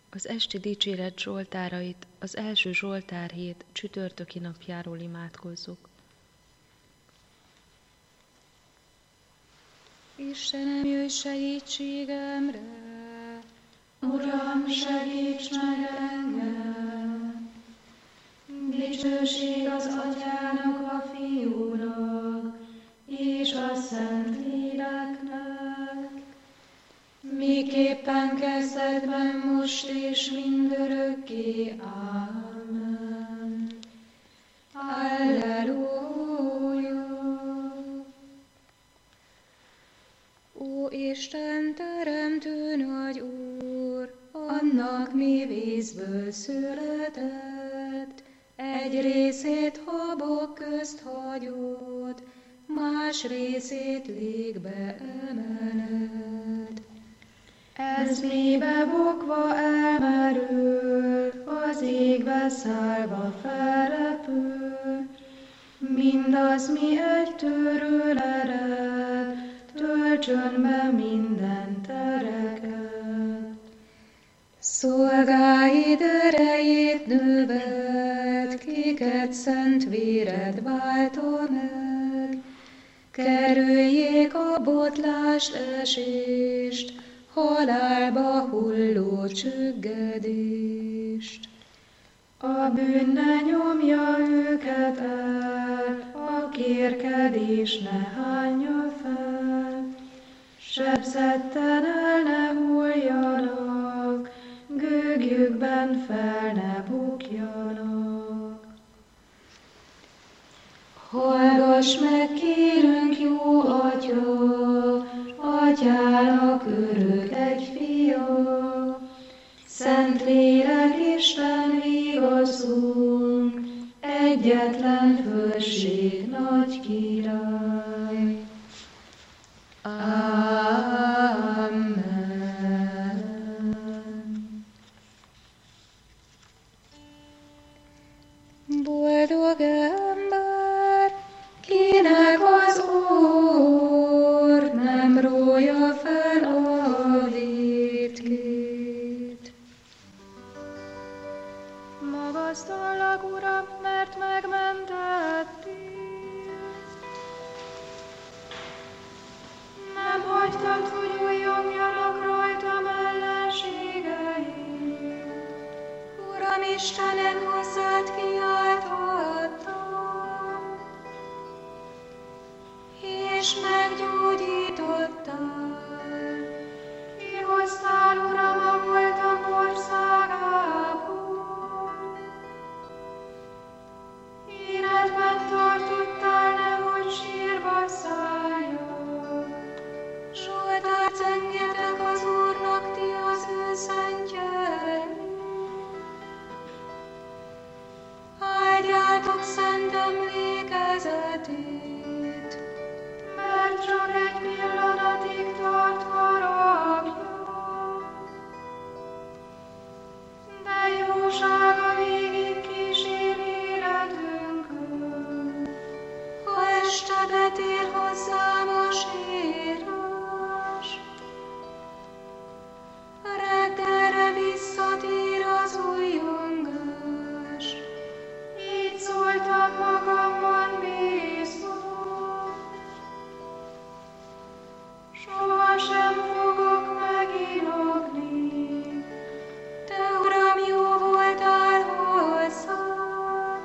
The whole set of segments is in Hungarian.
Az esti dicséret zsoltárait az első zsoltárhét csütörtöki napjáról imádkozzuk. Istenem, jöjj segítségemre! Uram, segíts meg engem! Dicsőség az Atyának, a Fiúnak, és a Szentléleknek, miképpen kezdetben, most és mindörökké. Ámen. Alleluja! Ó Isten, teremtő nagy Úr, Annak mi vízből született, egy részét habok közt hagyod, más részét légbe emeled. Ez mélybe bokva elmerül, az égbe szállva felrepül, mindaz, mi egy tőről ered, töltsön be minden tereket. Szolgáid erejét növeld, kiket szent véred válta meg, kerüljék a botlást, esést, halálba hulló csüggedést. A bűn ne nyomja őket el, a kérkedés ne hányja fel, sebzetten el ne hulljanak, gőgjükben fel ne bukjanak. Hallgass meg, kérünk, jó Atya, Atyának örök egy fia, Szentlélek Isten igazunk, egyetlen fölség nagy király. Amen. boldog ember, Kinek az Úr nem rója fel a vétkét. magasztallak, Uram, mert megmentettél. Nem hagytad, hogy újjongjanak rajtam ellenségeim. Uram Istenem, hozzád kiáltottam, És meggyógyítottál. Kihoztál, Uram, a holtak országából. Életben tartottál, nehogy sírba szálljak. Zsoltárt zengjetek az Úrnak, ti az ő szentjei. Áldjátok szent emlékezetét, Mert csak egy pillanatig tart haragja, de jósága végig kísér életünkön. ha este betér hozzám a sírás, reggelre visszatér az újjongás. Így szóltam magamban bízva, sohasem fogok meginogni. Te, Uram, jó voltál hozzám,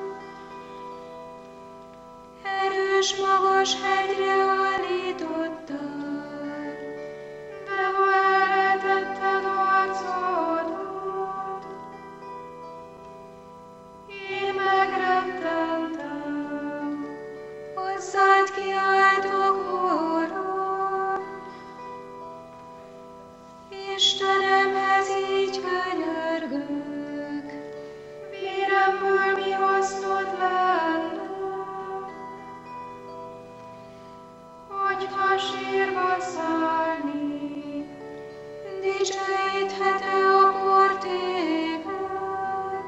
erős, magas hegyre állítottál. De ha elretetted arcodat, én megrettentem. Hozzád kiáltok, Uram, Istenemhez így könyörgök. Véremből mi hasznod lenne, hogyha sírba szállni, Dicsőíthete a portéged,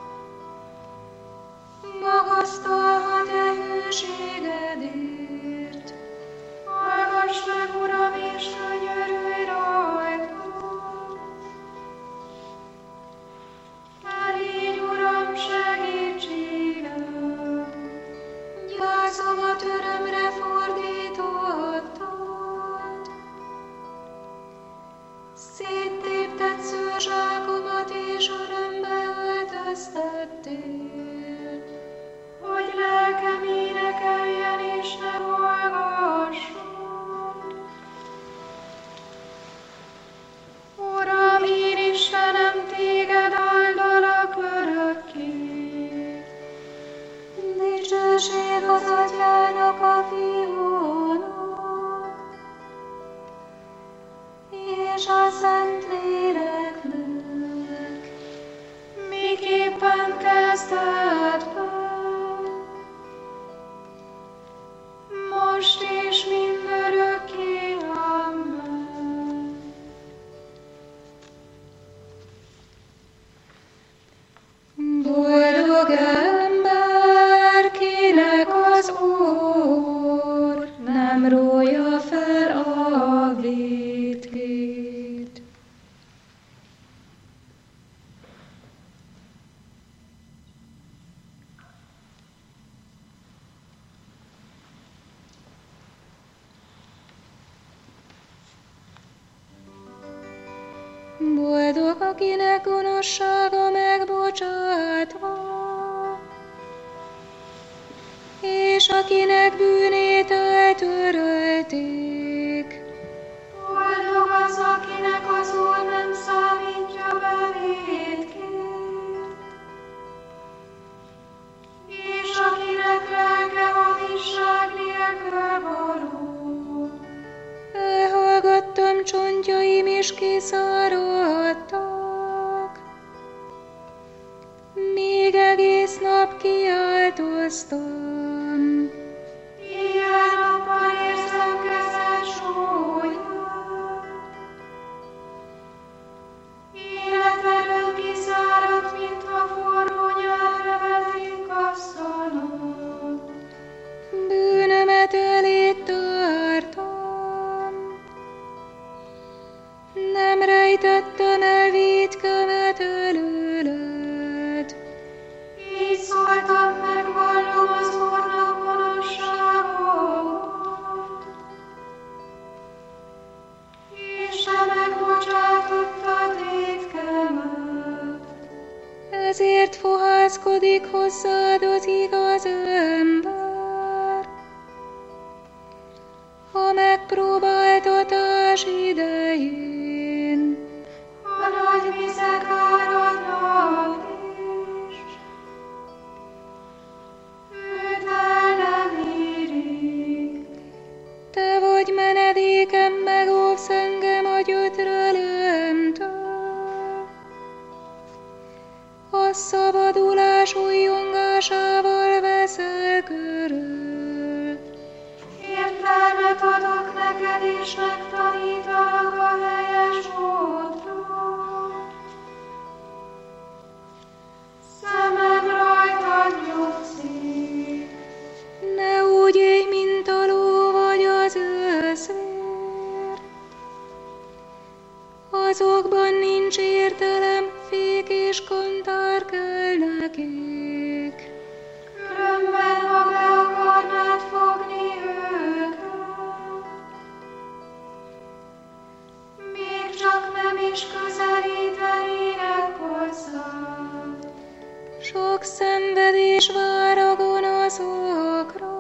magasztalhat-e hűségedért. hallgass meg, Uram, és könyörülj rajtam. és a Szentléleknek, miképpen kezdetben, most és mindörökké. Amen. Boldog ember, kinek az Úr nem rója fel a vétkét. Boldog, akinek gonoszsága megbocsátva, és akinek bűnét eltörölték. Boldog az, akinek az Úr nem számítja be vétkét, és akinek lelke hazugság nélkül való. Elhallgattam, csontjaim is kiszáradtak, még egész nap kiáltoztam. Éjjel-nappal érzem kezed súlyát, életerőm kiszáradt, mint a forró nyár levezik asztalon. Bűnömet eléd tártam, nem rejtettem el vétkemet előled. Így szóltam, megvallom az Úrnak gonoszságomat, és te megbocsátottad vétkemet. Ezért fohászkodik hozzád az igaz ember, a megpróbáltatás idején. A nagy vizek áradnak is, őt el nem érik. Te vagy menedékem, megóvsz engem a gyötrelemtől. A szabadulás újjongásával veszel körül. Értelmet adok neked, és megtanítalak a helyes útra. Szemem rajtad nyugszik. Ne úgy élj, mint a ló vagy az őszvér. Azokban nincs értelem, fék és kantár kell nekik. Különben, ha be akarnád fogni őket, még csak nem is közelítenének hozzád. Sok szenvedés vár a gonoszokra,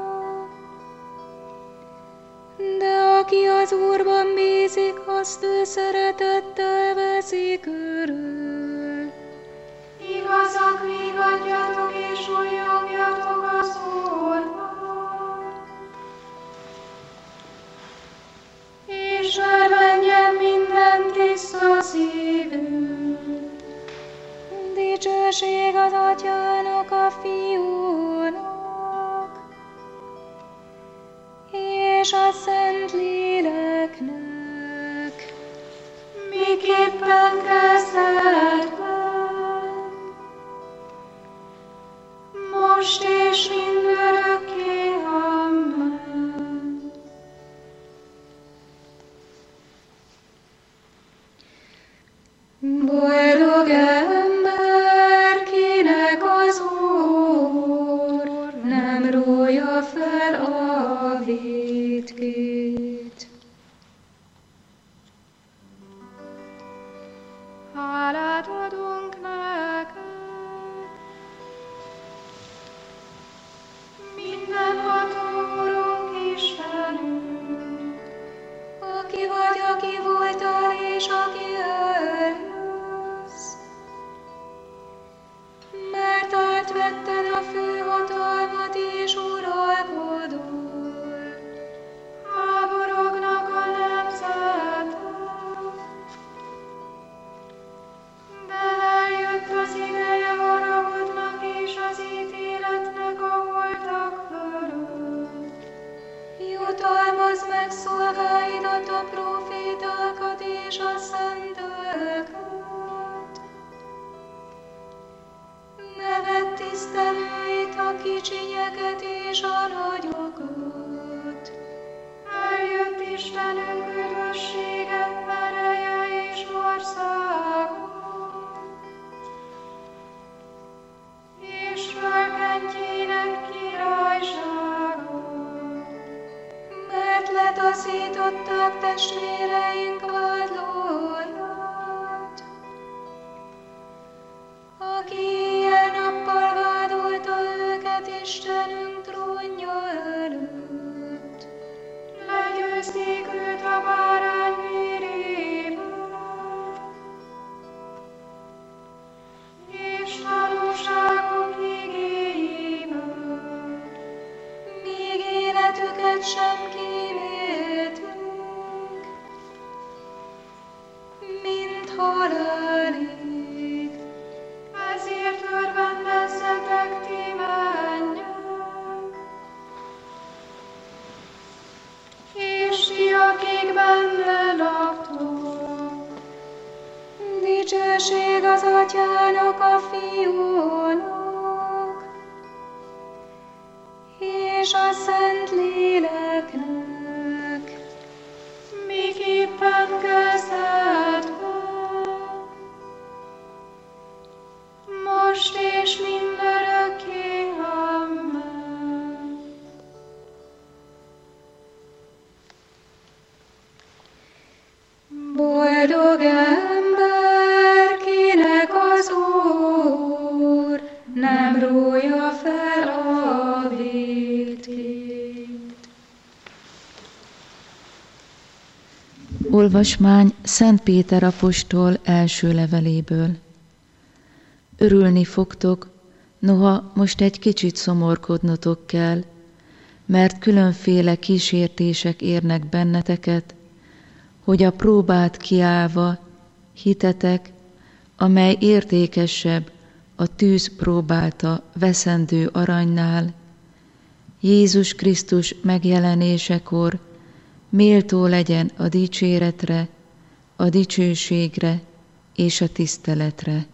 de aki az Úrban bízik, azt ő szeretettel veszi körül. Igazak, vigadjatok és újjongjatok az Úrban, és örvendjen minden tiszta szívű. Dicsőség az Atyának, a Fiúnak, és a Szentléleknek, miképpen kezdetben, most és mindörökké. Amen. Boldog ember, kinek az Úr nem rója fel a vétkét. Hálát adunk neked, mindenható Urunk Istenünk, aki vagy, aki voltál, és aki eljössz, mert átvetted a főhatalmat és uralkodol. Háborognak a nemzetek, kicsinyeket és a nagyokat. Eljött Istenünk üdvössége, ereje és országa, és fölkentjének királysága. Mert letaszították testvéreink vádlóját, aki éjjel-nappal vádolta őket Istenünk trónja előtt. Legyőzték őt a bárány vérével, és tanúságuk igéjével, míg életüket sem kímélték, mint halálig. Ezért örvendezzetek ti mennyek, és ti, akik benne laktok. Dicsőség az Atyának, a Fiúnak, és a Szentléleknek, miképpen kezdetben, most és mindörökké. Amen. Boldog ember, kinek az Úr nem rója fel a vétkét. Olvasmány Szent Péter apostol első leveléből. Örülni fogtok, noha most egy kicsit szomorkodnotok kell, mert különféle kísértések érnek benneteket, hogy a próbát kiállva hitetek, amely értékesebb a tűz próbálta veszendő aranynál, Jézus Krisztus megjelenésekor méltó legyen a dicséretre, a dicsőségre és a tiszteletre.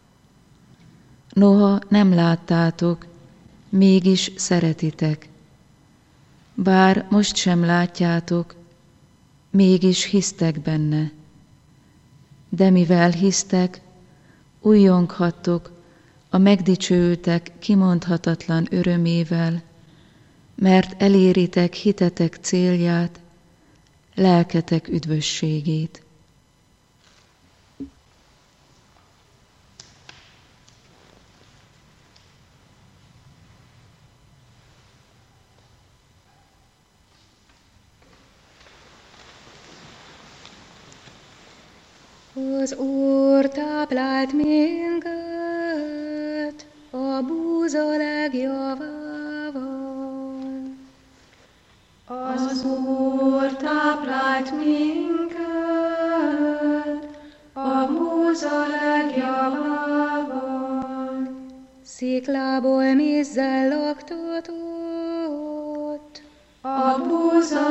Noha nem láttátok, mégis szeretitek. Bár most sem látjátok, mégis hisztek benne. De mivel hisztek, újjonghattok a megdicsőültek kimondhatatlan örömével, mert eléritek hitetek célját, lelketek üdvösségét. Az Úr táplált minket a búza legjavával. Az Úr táplált minket a búza legjavával. Sziklából mézzel laktatott a búza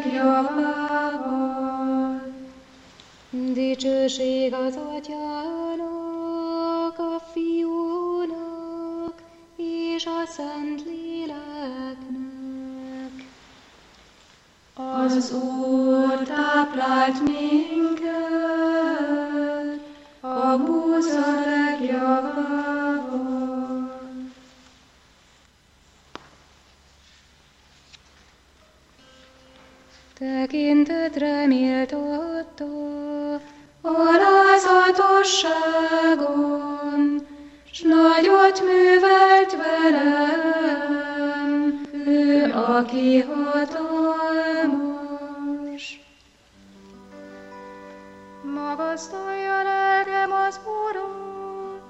legjavával. Dicsőség az Atyának, a Fiúnak és a Szentléleknek. Az Úr táplált minket a búza legjavával. Tekintetre méltatta alázatosságon, s nagyot művelt velem, ő, aki hatalmas. Magasztalja lelkem az Urat,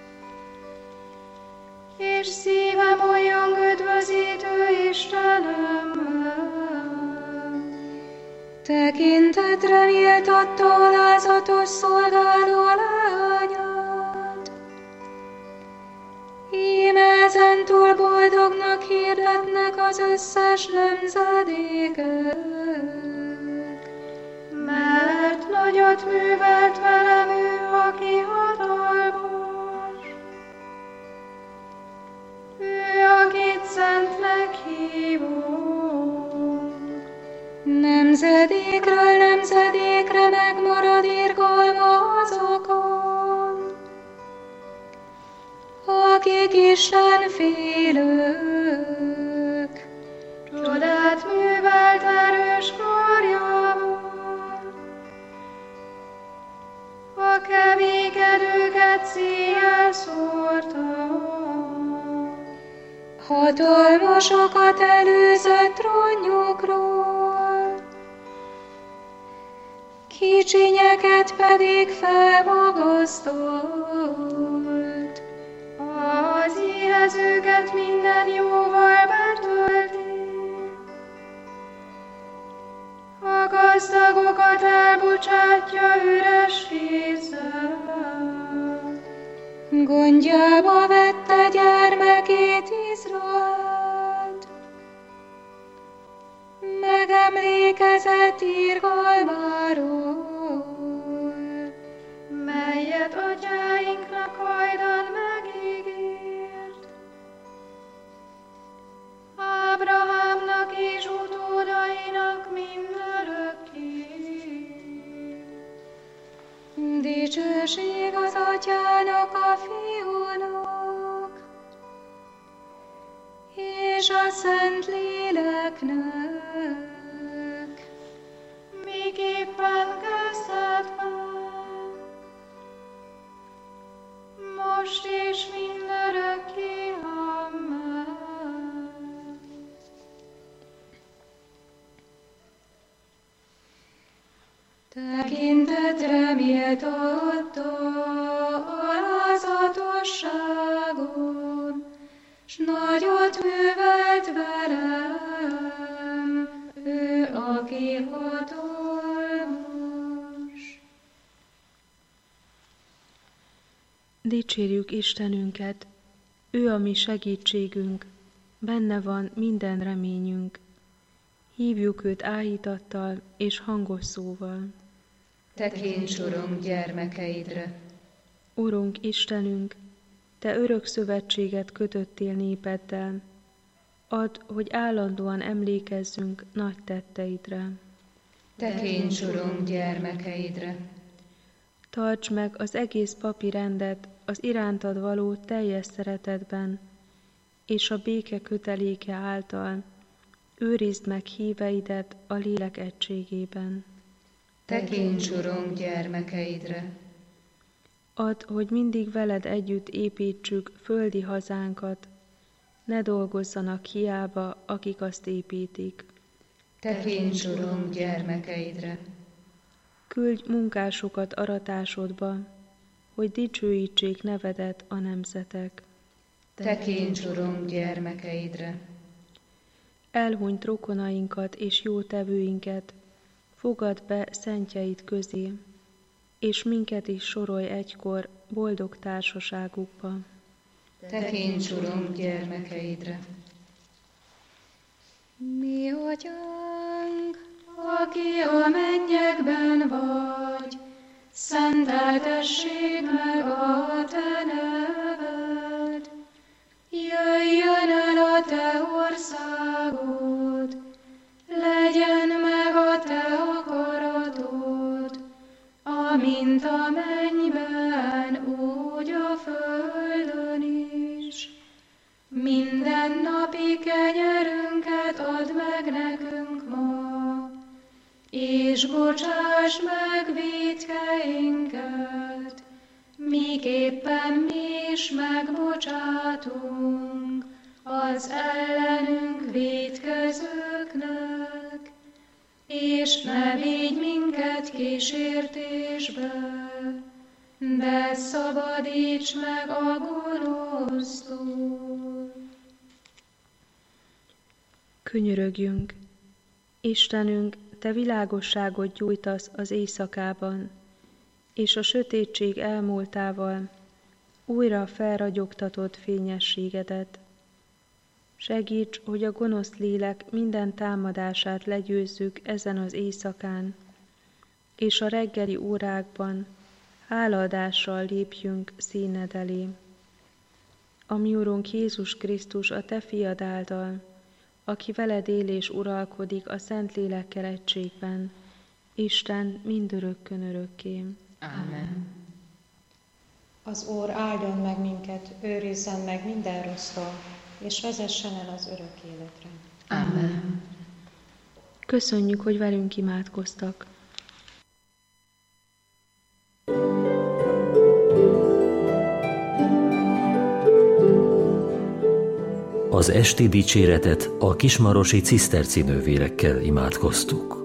és szívem olyan üdvözítő Istenemmel. Tekintetre méltatta alázatos szolgáló lányát. Íme ezentúl boldognak hirdetnek az összes nemzedékek, mert nagyot művelt velem ő, aki hatalmas. Ő, aki még Isten félők. Csodát művelt erős karjával, a keménykedőket széjjel szórta. Hatalmasokat előzött trónjukról, kicsinyeket pedig felmagasztolt. Az éhezőket minden jóval betölti, a gazdagokat elbocsátja üres kézzel. Gondjába vette gyermekét Izraelt, megemlékezett irgalmáról, melyet atyáinknak hajdan megígért, Ábrahámnak és utódainak mindörökké. Dicsőség az Atyának, a Fiúnak, és a Szentléleknek, miképpen kezdetben, most és mindörökké. Amen. Tekintetre méltatta alázatosságom, s nagyot művelt velem, ő, aki hatalmas. Dicsérjük Istenünket, ő a mi segítségünk, benne van minden reményünk. Hívjuk őt áhítattal és hangos szóval. Tekints, Urunk, gyermekeidre. Urunk Istenünk, Te örök szövetséget kötöttél népeddel, add, hogy állandóan emlékezzünk nagy tetteidre. Tekints, Urunk, gyermekeidre. Tarts meg az egész papi rendet az irántad való teljes szeretetben, és a béke köteléke által őrizd meg híveidet a lélek egységében. Tekints, Urunk, gyermekeidre. Add, hogy mindig veled együtt építsük földi hazánkat, ne dolgozzanak hiába, akik azt építik. Tekints, Urunk, gyermekeidre. Küldj munkásokat aratásodba, hogy dicsőítsék nevedet a nemzetek. Tekints, Urunk, gyermekeidre. Elhunyt rokonainkat és jótevőinket, fogadd be szentjeid közé, és minket is sorolj egykor boldog társaságukba. Tekints, Urunk, gyermekeidre. Mi Atyánk, aki a mennyekben vagy, szenteltessék meg a te neved. Jöjjön el a te országod, legyen meg a te akaratod, amint a mennyben, úgy a földön is. Mindennapi kenyerünket add meg nekünk ma, és bocsáss meg vétkeinket, miképpen mi is megbocsátunk az ellenünk vétkezőknek, és ne vigy minket kísértésbe, de szabadíts meg a gonosztól. Könyörögjünk! Istenünk, Te világosságot gyújtasz az éjszakában, és a sötétség elmúltával újra felragyogtatod fényességedet. Segíts, hogy a gonosz lélek minden támadását legyőzzük ezen az éjszakán, és a reggeli órákban hálaadással lépjünk színed elé. A mi Urunk Jézus Krisztus, a Te fiad által, aki veled él és uralkodik a Szentlélekkel egységben, Isten mindörökkön örökké. Amen. Az Úr áldjon meg minket, őrizzen meg minden rossztól, és vezessen el az örök életre. Amen. Köszönjük, hogy velünk imádkoztak. Az esti dicséretet a kismarosi ciszterci nővérekkel imádkoztuk.